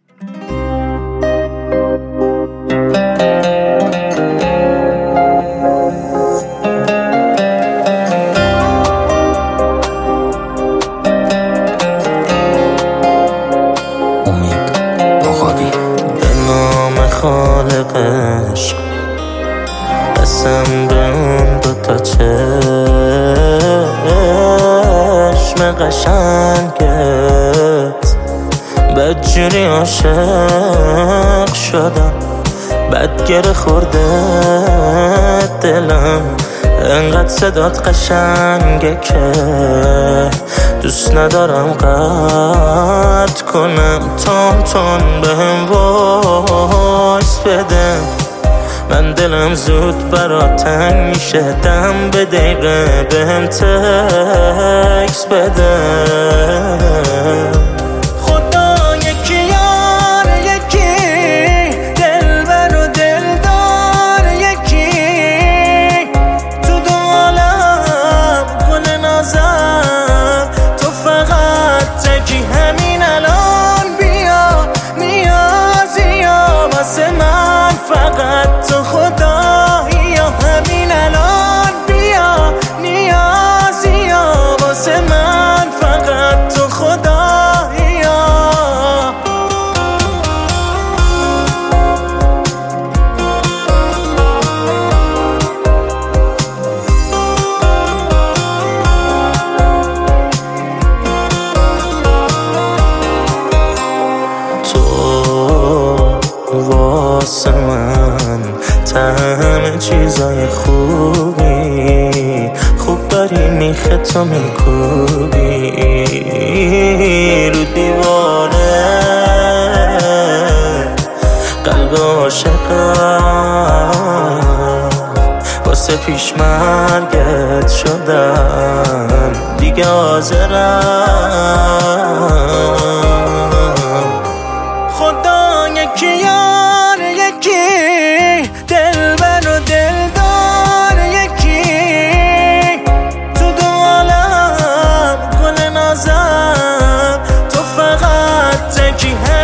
خالقش قسم به اون دوتا چشم قشنگت بدجوری عاشق شدم، بد گره خورده دلم، انقدر صدات قشنگه که دوست ندارم قطع کنم. تون بهم وایس بده، من دلم زود برات تنگ میشه، دم به دقیقه بهم تکس بده. واسه من همه چیزای خوبی، خوب داری میخه تو میکوبی رو دیواره قلب عاشقم، واسه پیش مرگت شدم دیگه حاضرم. خدا یکی دلبر و دلدار یکی، تو دو عالم گل نازم، تو فقط تکی